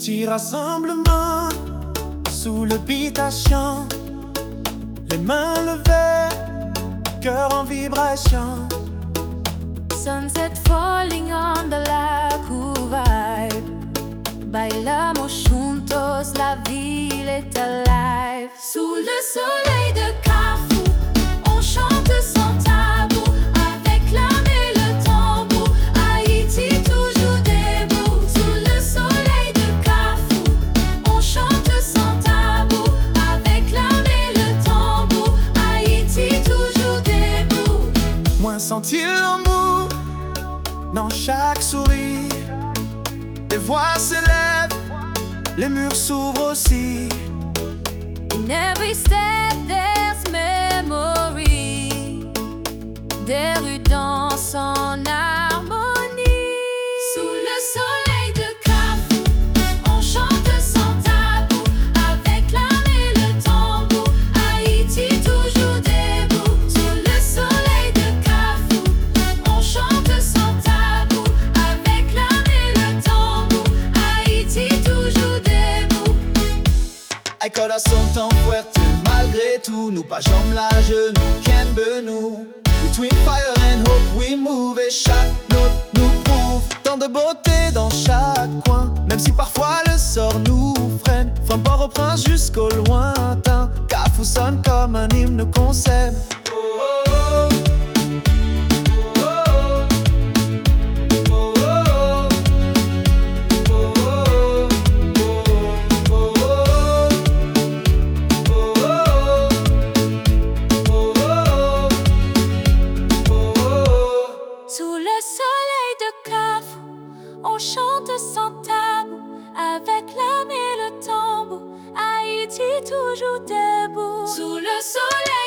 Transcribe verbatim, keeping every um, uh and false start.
Petit rassemblement sous l'habitation, les mains levées, cœur en vibration. Sunset falling on the Laku vibe. Bailamos juntos, la ville est alive. Sous le soleil de Carrefour, on chante sans tabou. Avec l'âme et le tambour, Haïti toujours debout. Sous le soleil de Carrefour, on chante sans tabou. Avec l'âme et le tambour, Haïti toujours debout. Moins sentir l'amour dans chaque sourire. Les voix s'élèvent, les murs s'ouvrent aussi. In every step there's memory. Des rues dansent en harmonie. Sous le soleil de Carrefour, on chante sans tabou. Avec l'âme et le tambour, Haïti toujours debout. Sous le soleil de Carrefour, on chante sans tabou. Avec l'âme et le tambour, Haïti toujours debout. Ay corazón tan fuerte, malgré tout, nous pas jambes la genou, qu'aime nous. Between fire and hope we move, et chaque note nous prouve tant de beauté dans chaque coin. Même si parfois le sort nous freine, from Port-au-Prince jusqu'au lointain, Carrefour sonne comme un hymne qu'on s'aime. Sous le soleil de Carrefour, on chante sans tabou. Avec l'âme et le tambour, Haïti toujours debout. Sous le soleil